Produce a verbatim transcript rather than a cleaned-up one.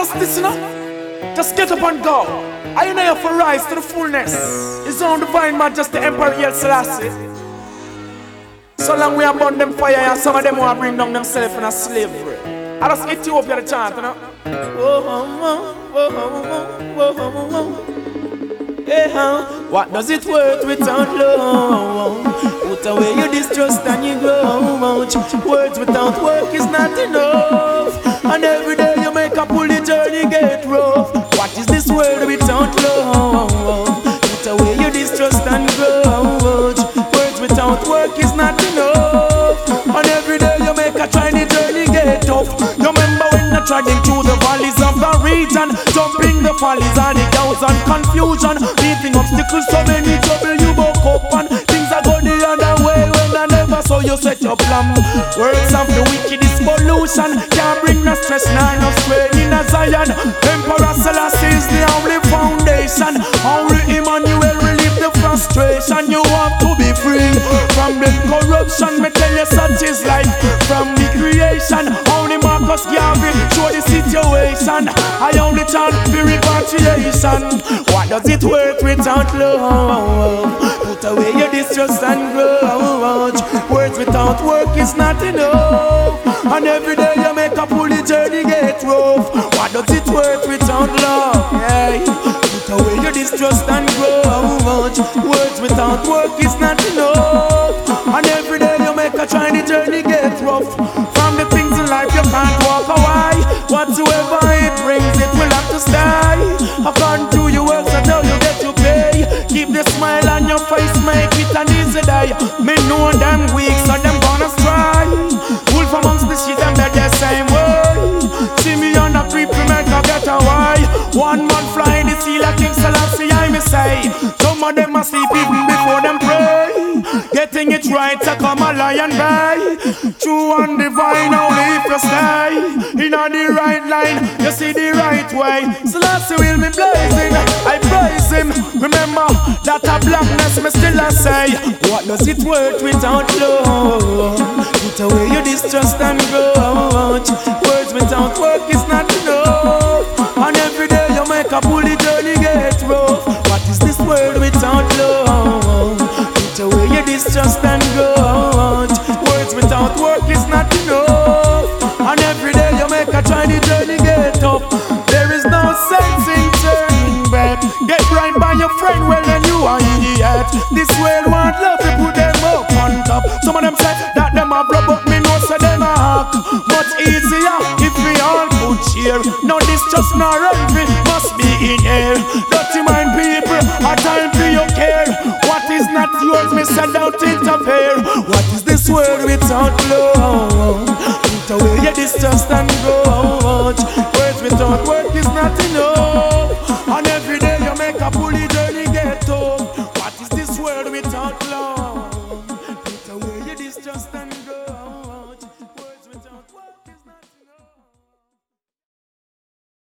just listen up. Just get up and go. I know you for rise to the fullness. His own divine majesty, Emperor Haile Selassie. So long we have burn them fire, and some of them want to bring down themselves in a slavery. I just Ethiopia the chant, you know. Whoa, whoa, whoa, whoa, whoa, whoa. Hey, huh? What does it worth without love? Put away your distrust and you grow. Words without work is not enough. And every day you make a pull, the journey get rough. What is this world without love? Put away your distrust and grow. Words without work is not enough. And every day you make a try, the journey get tough. You remember when you're trudging through the valleys of the region, jumping the valleys and the downs and confusion, meeting obstacles, so many trouble you woke up and things are going the other way when I never saw you set your plan. Words of the wicked is pollution, can't bring no stress, nor no strain in a Zion. Emperor Selassie is the only foundation. Only Emmanuel relieve the frustration. You want to be free from the corruption. Me tell you such is life from the creation. Only Marcus Garvey show the situation. I only chant for repatriation. What does it worth without love? Put away your distrust and grudge. Words without work is not enough. And every day you make a pull, the journey get rough. What does it worth without love? Yeah. Put away your distrust and grudge. Words without work is not enough. And every day you make a try, the journey get rough. From the things in life you can't walk away. Whatsoever it brings, it will have to stay. According to your works, I know you get to pay. Keep the smile on your face, make it an easy day. Me know them weak, so them gonna stray. Wolf amongst the sheep, them dead the same way. See me on a creep, we make a get away. One man fly the sea like King Selassie, I may say. Some of them must sleep even before them pray. Getting it right to come a lion bay. True and divine, only if you stay in on the right line, you see the right way. Selassie will be blazing, I praise him. Remember that a blackness me still I say. What does it worth without love? Put away your distrust and grudge. Words without work is not enough. And every day you make a pull, the journey get rough. What is this world without love? Put away your distrust and grudge. Words without work is not enough. And every day you make a try, the journey get tough. There is no sense in turning back. Get right by your friend, well then you are idiot. This world want love, we put them up on top. Some of them say that them have rub up, me know say them a hack. Much easier if we all could cheer. No distrust nor envy must be in air. Dirty mind people, a time for your care. What is not yours, me say don't interfere. What is this world without love? Put away your distrust and grudge. Words without work is not enough. And every day you make a pull, the journey get tough. What is this world without love?